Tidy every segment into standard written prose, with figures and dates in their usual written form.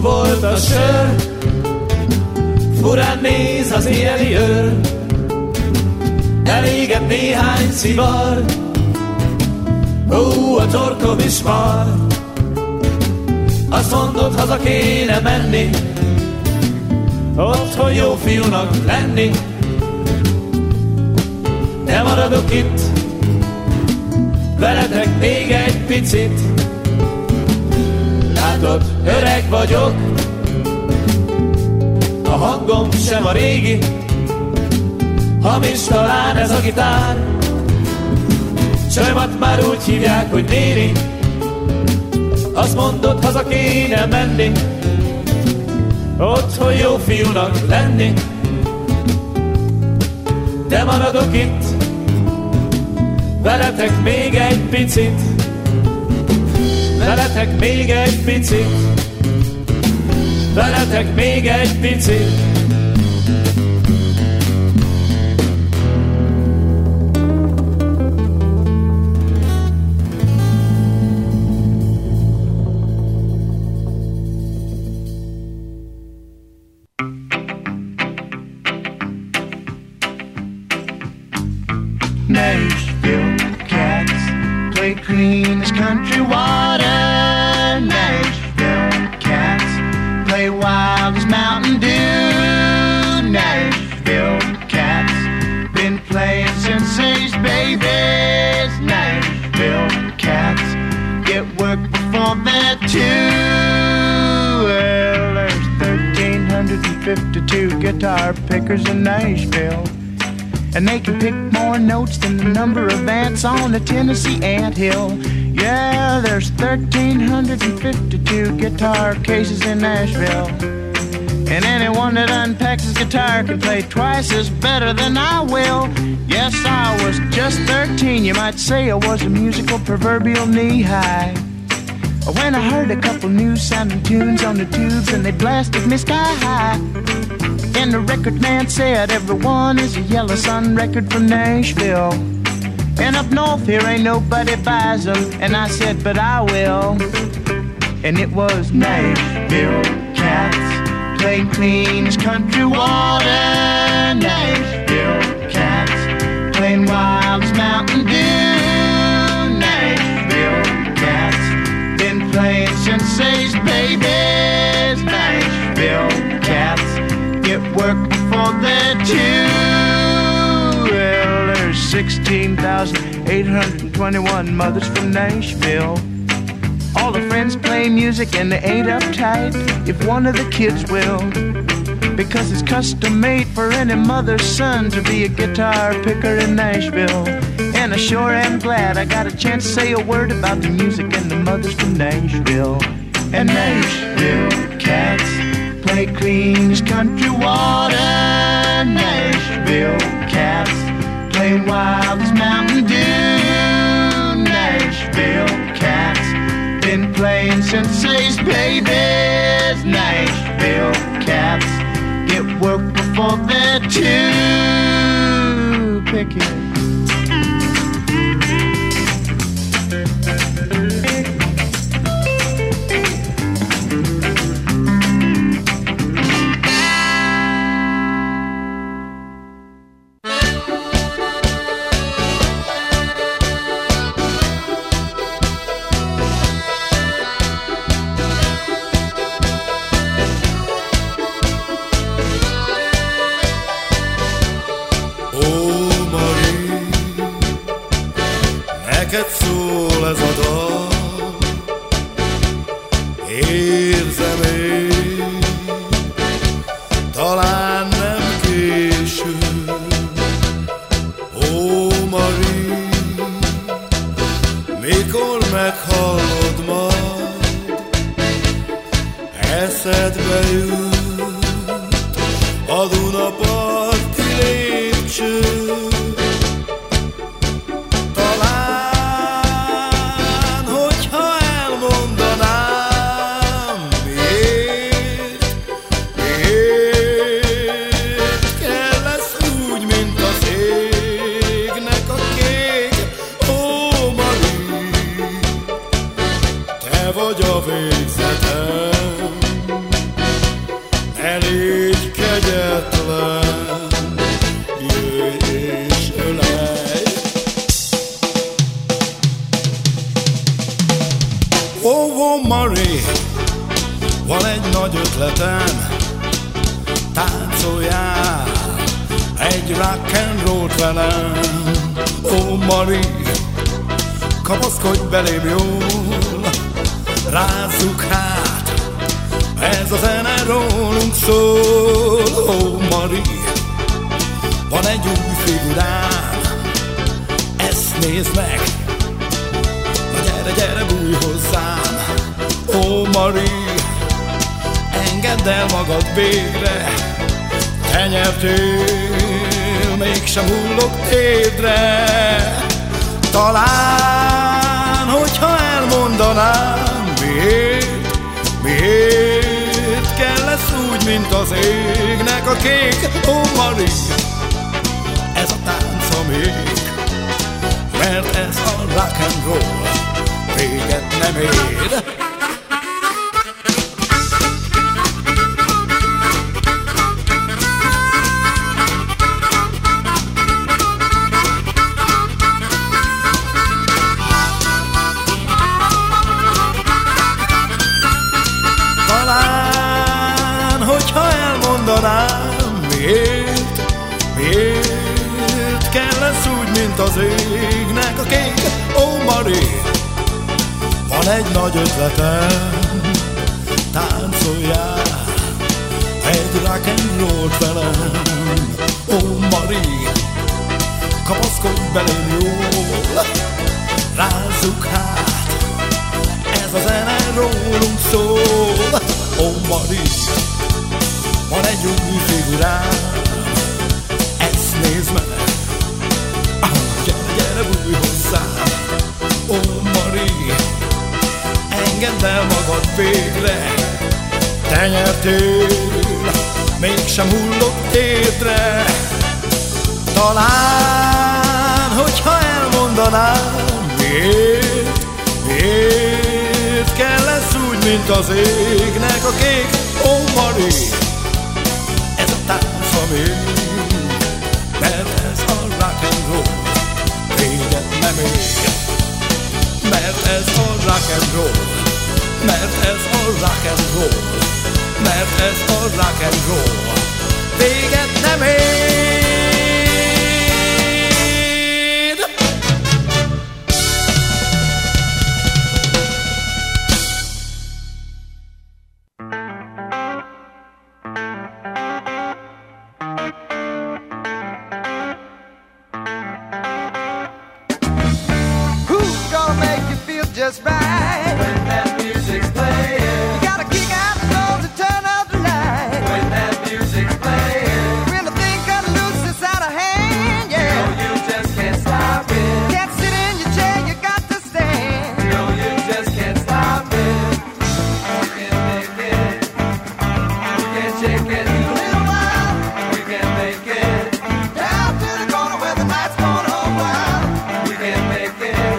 volt a sör, furán néz az éjjeli őr, elégett néhány szivar, a torkom is mar. Azt mondod, haza kéne menni, otthon jó fiúnak lenni. De maradok itt, veletek még egy picit. Látod, öreg vagyok, a hangom sem a régi, hamis talán ez a gitár. Csajmat már úgy hívják, hogy néni. Azt mondod, haza kéne menni, otthon jó fiúnak lenni. De maradok itt, veletek még egy picit. Veletek még egy picit. Veletek még egy picit. Nashville cats play clean as country water. Nashville cats play wild as Mountain Dew. Nashville cats been playing since they's babies. Nashville cats get work before they're two. Well, there's 1,352 guitar pickers in Nashville, and they can pick more notes than the number of ants on the Tennessee anthill. Yeah, there's 1,352 guitar cases in Nashville, and anyone that unpacks his guitar can play twice as better than I will. Yes, I was just 13, you might say I was a musical proverbial knee-high, when I heard a couple new sounding tunes on the tubes and they blasted me sky high. And the record man said everyone is a Yellow Sun record from Nashville, and up north here ain't nobody buys them. And I said, but I will. And it was Nashville cats play clean as country water. Nashville cats playing wild as Mountain Dew. Nashville cats been playing since they's babies. Nashville cats get work before they're two. Well, there's 16,821 mothers from Nashville. All the friends play music and they ain't uptight if one of the kids will, because it's custom made for any mother's son to be a guitar picker in Nashville. And I sure am glad I got a chance to say a word about the music and the mothers from Nashville. And Nashville cats play clean as country water. Nashville cats play wild as Mountain Dew. Nashville cats been playing since they's babies. Nashville cats get work before they're two. Pick it. Neked szól ez a dal, érzem én, talán nem késő. Ó, Marie, mikor meghallod majd, eszedbe jut a Dunaparti lépcső. Vagy a végzetem, Oh, Marie, van egy nagy ötletem, táncoljál egy rock and roll-t velem. Oh, Marie, kapaszkodj belém jól, rázzuk hát, ez a zene rólunk szól. Oh, Marie, van egy új figurám, ezt nézd meg, na gyere, gyere, bújj hozzám. Oh, Marie, engedd el magad végre, te nyertél, mégsem hullok térdre. Talán, hogyha elmondanám, miért kell lesz úgy, mint az égnek a kék. Oh, Marie, ez a tánc a még, mert ez a rock and roll véget nem ér. Talán, hogyha elmondanám, miért kell lesz úgy, mint az égnek a kék. Oh, Marie, van egy nagy ötletem, táncoljál egy rock and roll-t velem. Oh, Marie, kapaszkodj belém jól, rázzuk hát, ez a zene rólunk szól. Oh, Marie, van egy új figurám, ezt nézd meg, gyere, gyere, bújj hozzám. Oh, Marie, engedd el magad végre, te nyertél, mégsem hullok térdre. Talán, hogyha elmondanám, miért kell lesz úgy, mint az égnek a kék. Oh, Marie, ez a tánc a még, mert ez a rock and roll véget nem ér. Mert ez a rock and roll, mert ez a rock and roll, mert ez a rock and roll véget nem ér. Just right when that music's playing. You gotta kick out the doors and turn up the light when that music's playing. When the thing cut loose, it's out of hand, yeah. No, you just can't stop it. Can't sit in your chair, you got to stand. No, you just can't stop it. We can make it. We can shake it a little while. We can make it down to the corner where the night's gone all wild. We can make it.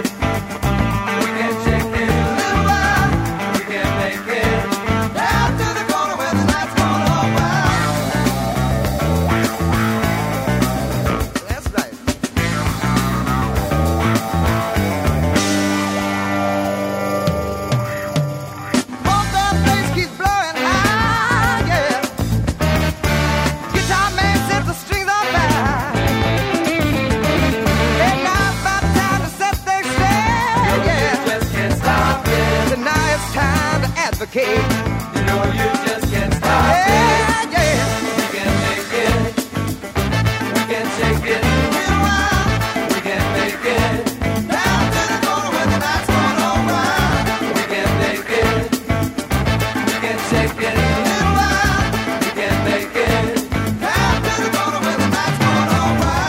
You know you just can't stop it. Yeah. We can make it. We can shake it a little while. We can make it down to the corner where the night's gone all wild. We can make it. We can shake it a little while. We can make it down to the corner where the night's gone all wild.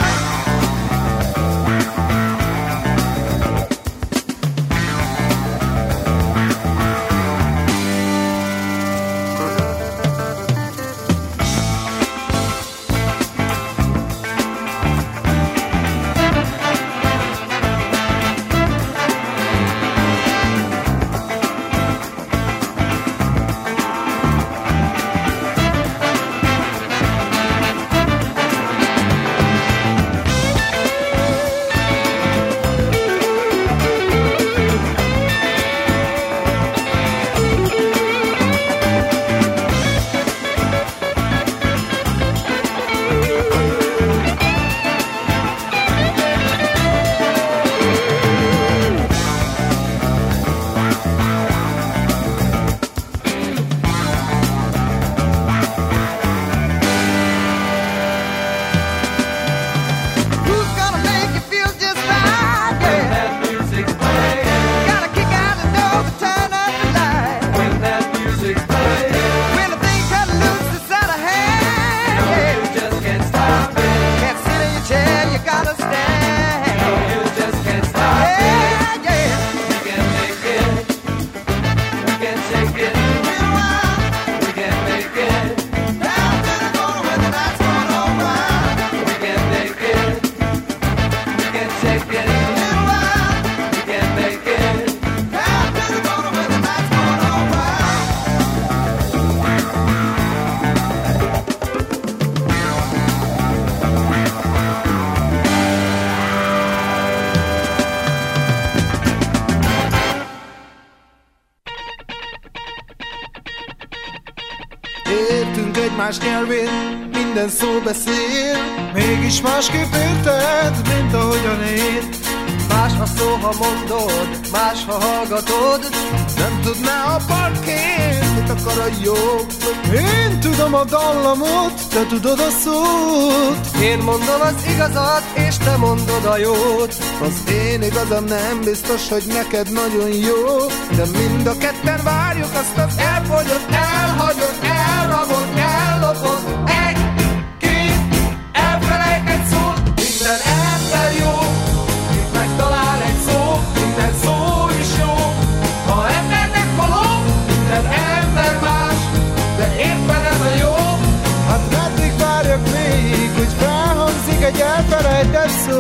Értünk egymás nyelvén, minden szó beszél. Mégis másképp érted, mint ahogyan én. Más a szó, ha mondod, más, ha hallgatod. Nem tudná a parkén, mit akar a jobb. Én tudom a dallamot, te tudod a szót. Én mondom az igazat, és te mondod a jót. Az én igazam nem biztos, hogy neked nagyon jó. De mind a ketten várjuk azt az elfogyott, elhagyott, elrabott, ellopott. Egy, két, elfelejtett szót. Minden ember jó, itt megtalál egy szó. Minden szó is jó, ha embernek való. Minden ember más, de éppen ez a jó. Hát meddig várjak még, hogy felhangzik egy elfelejtett szó?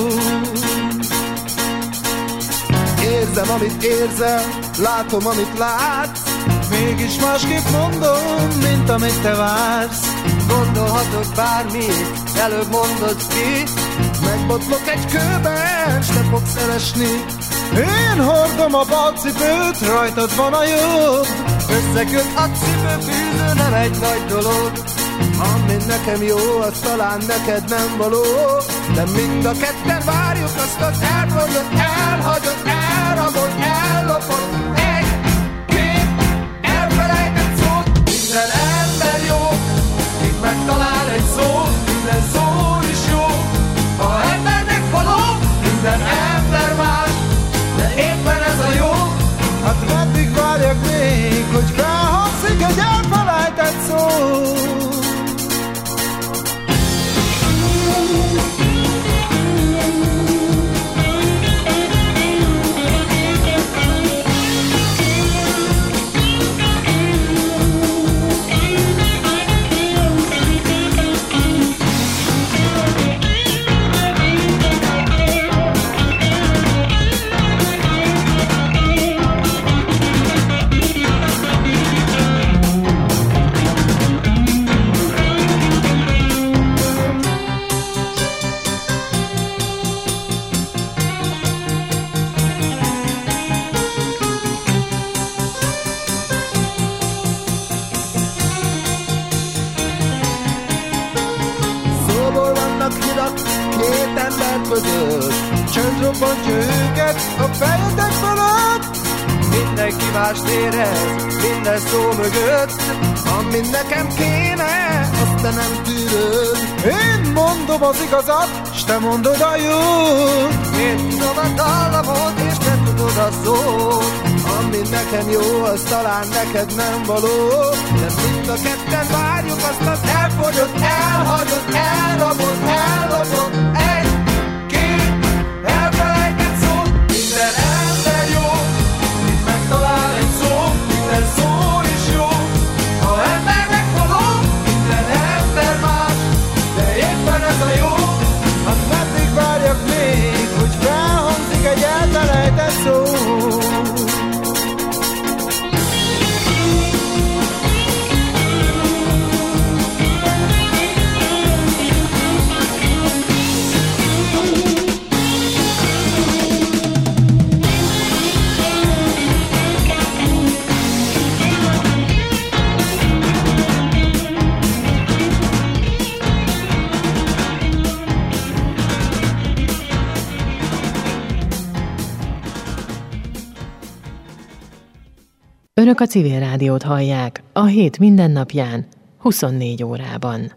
Érzem, amit érzel, látom, amit látsz. Mégis másképp mondom, mint amit te vársz. Gondolhatok bármit, előbb mondod ki. Megbotlok egy kőben, s te fogsz elesni. Én hordom a balcipőt, rajtad van a jobb. Összeköt a cipőfűző, nem egy nagy dolog. Ami nekem jó, az talán neked nem való. De mind a ketten várjuk azt az elfogyott, elhagyott, elrabott, ellopott. Egy, két, elfelejtett szót. Minden ember jó, itt megtalál egy szó. Minden szó is jó, ha embernek való. Minden ember más, de éppen ez a jó. Hát meddig várjak még, hogy felhangzik egy elfelejtett szó? Két ember között Csönd robbantja őket a fejedek fölött. Mindenki mást érez, minden szó mögött. Ami nekem kéne, azt te nem tűröd. Én mondom az igazat, s te mondod a jót. Én tudom a dallamot, és te tudod a szót. Ami nekem jó, az talán neked nem való. De mind a ketten várjuk azt az elfogyott, elhagyott, elrabott, ellopott. Egy, két, elfelejtett szót. Minden ember jó, itt megtalál egy szó. Minden szó is jó, ha embernek való. Minden ember más, de éppen ez a jó. Hát meddig várjak még, hogy felhangzik egy elfelejtett szó? Önök a Civil Rádiót hallják a hét mindennapján, 24 órában.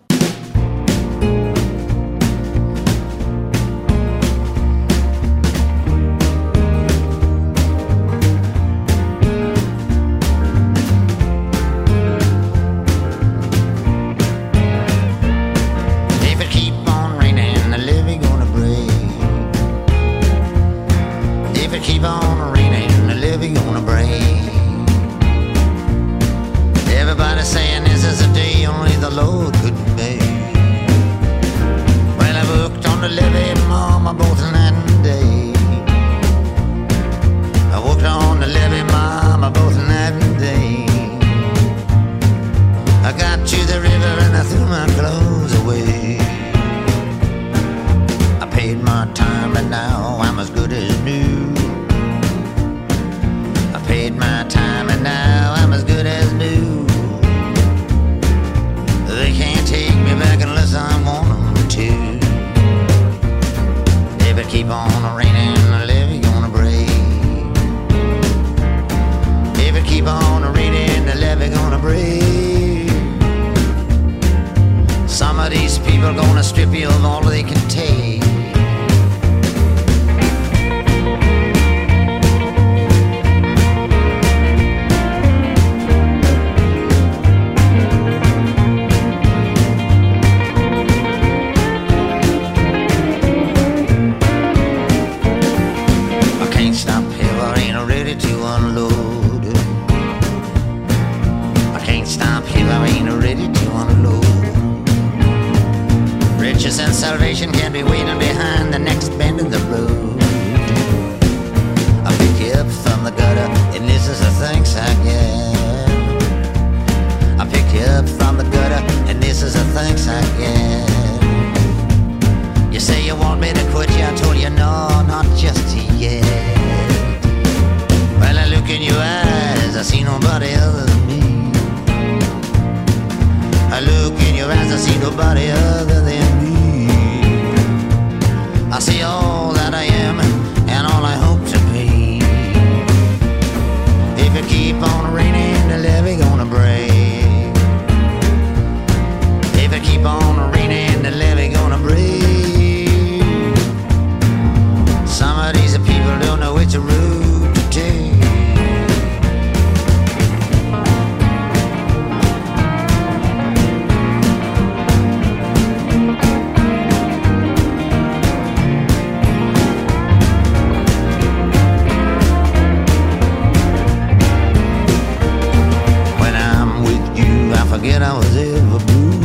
Paid my people gonna strip you of all they can take. And salvation can't be waiting behind the next bend in the road. I pick you up from the gutter, and this is the thanks I get. I pick you up from the gutter, and this is the thanks I get. You say you want me to quit you, I told you no, not just yet. Well, I look in your eyes, I see nobody other than me. I look in your eyes, I see nobody other than me. I see all that I am and all I hope to be. If you keep on raining, the levee gonna break. If you keep on raining, the levee gonna break. Some of these people don't know which route to take. Forget I was ever blue.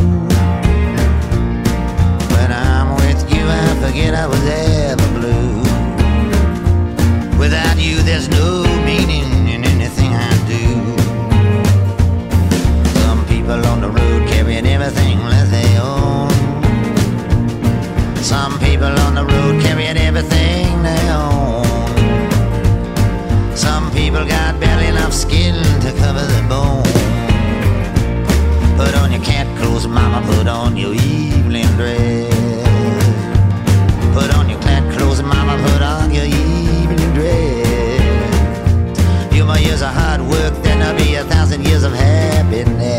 When I'm with you, I forget I was ever blue. Without you, there's no meaning in anything I do. Some people on the road carrying everything that they own. Some people on the road carrying everything they own. Some people got barely enough skin to cover their bones. Put on your cat clothes, mama, put on your evening dress. Put on your cat clothes, mama, put on your evening dress. Few more years of hard work, then there'll be 1,000 years of happiness.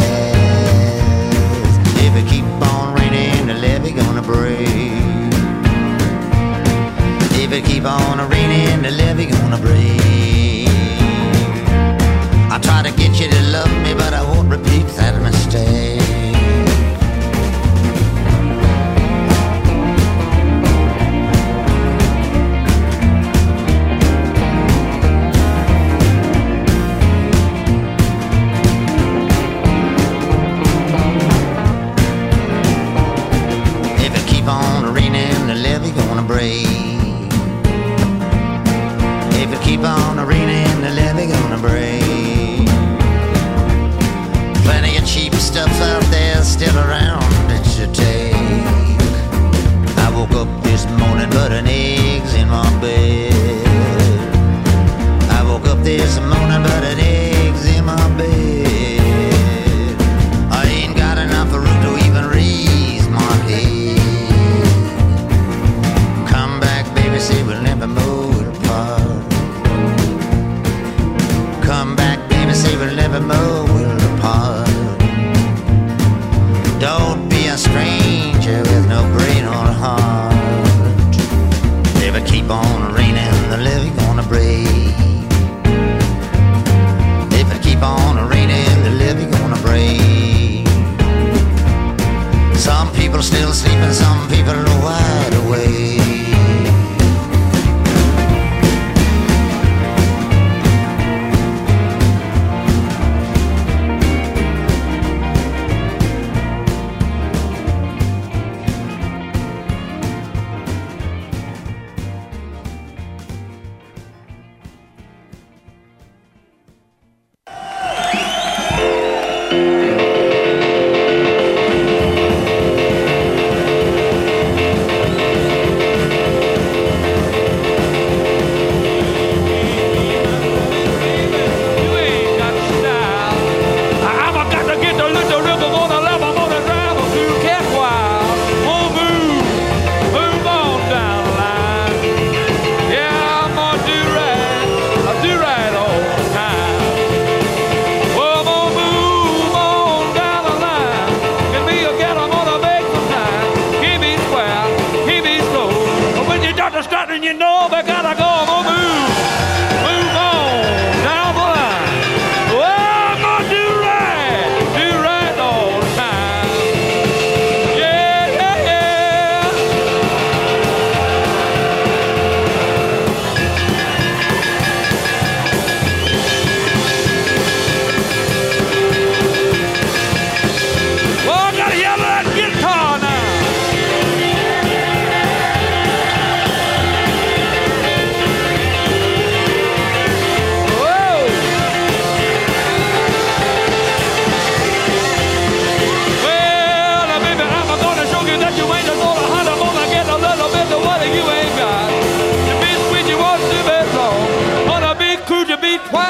If it keep on raining, the levee gonna break. If it keep on raining, the levee gonna break. I try to get you to love me, but I won't repeat that mistake. If it keep on raining, the levee gonna break. If it keep on raining, the levee gonna break. Plenty of cheap stuff out there still around that you take. I woke up this morning but an egg's in my bed. I woke up this morning but an egg's in my bed. I ain't got enough room to even raise my head. Come back, baby, say we'll never move apart. Come back, baby, say we'll never move apart. Don't be a stranger with no brain or heart. If it keep on raining, the levee gonna break. If it keep on raining, the levee gonna break. Some people still sleeping, some people are wide awake.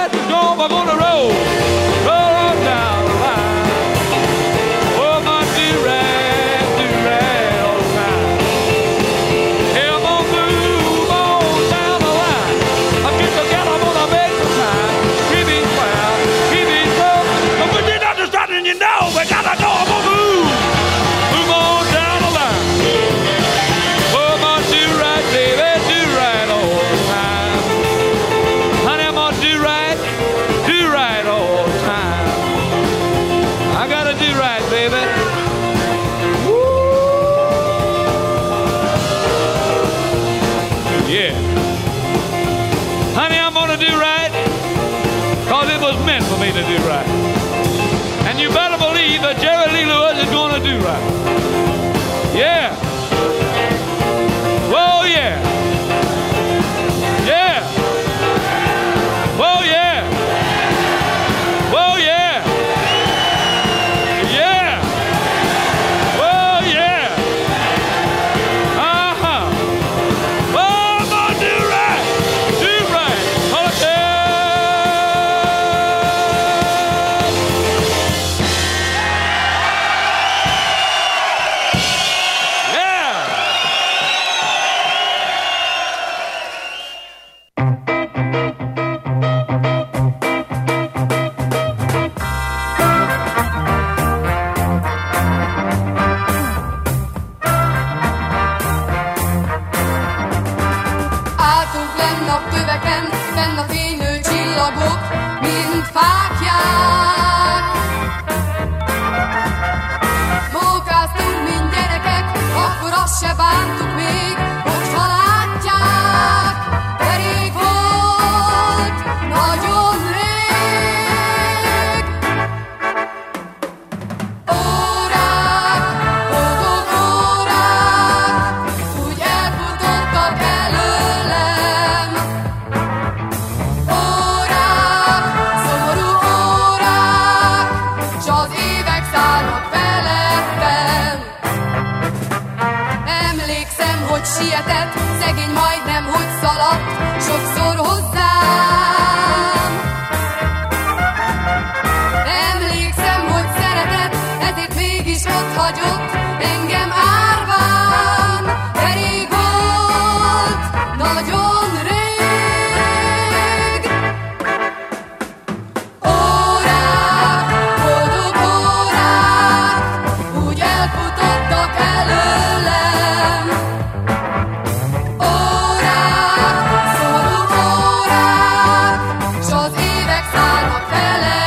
ride is gone, we're gonna roll on down the line. Oh, my do-rag all the time. Hey, I'm gonna move on down the line. I kick the gal, I'm gonna make some time. Keep it well, keep it slow. But we did not just start, and you know we gotta go. I'm gonna move on down the line. Oh, my do-rag, baby, do-rag all the time. Honey, I'm gonna do-rag all the time. I gotta do-rag, baby. Yeah. Honey, I'm gonna do right, cause it was meant for me to do right. And you better believe that Jerry Lee Lewis is gonna do right. Yeah. Whoa, yeah. Yeah. Whoa, yeah. Whoa, yeah. Yeah. Whoa, yeah. Uh-huh. Oh, I'm gonna do right, all the time. Yeah. Álltunk lenn a köveken, fenn a fénylő csillagok, mint fáklyák. Mókáztunk, mint gyerekek, akkor azt se bántuk még, most ha látják, derék volt, nagyon rég. Órák, boldog órák, úgy elfutottak előlem. Órák, szomorú órák, s az évek szállnak felettem. Emlékszem, hogy sietett, szegény majdnem, hogy szaladt, sokszor hozzám. Emlékszem, hogy szeretett, ezért mégis ott hagyott, engem árván, de rég volt, nagyon rég. Órák, boldog órák, úgy elfutottak előlem. Órák, szomorú órák, s az évek szállnak felettem.